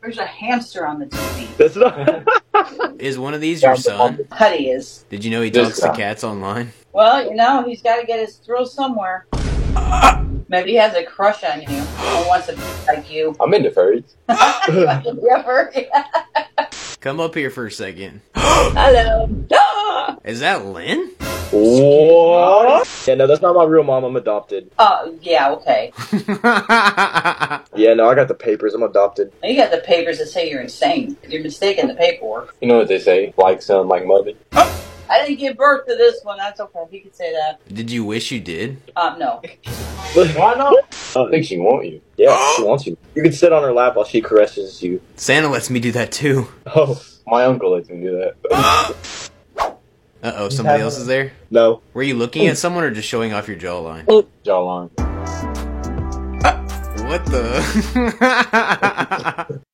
There's a hamster on the TV. That's not. Is one of these your son? Huddy is. Did you know he talks to cats online? Well, he's got to get his thrill somewhere. Maybe he has a crush on you and wants to be like you. I'm into furries. Come up here for a second. Hello. Is that Lynn? What? Yeah, no, that's not my real mom. I'm adopted. Yeah, okay. Yeah, no, I got the papers. I'm adopted. You got the papers that say you're insane. You're mistaken the paperwork. You know what they say? Like son, like mother. I didn't give birth to this one. That's okay. You can say that. Did you wish you did? No. Why not? I think she wants you. Yeah, she wants you. You can sit on her lap while she caresses you. Santa lets me do that too. Oh. My uncle lets me do that. Uh-oh, somebody else is there? No. Were you looking at someone or just showing off your jawline? Jawline. What the?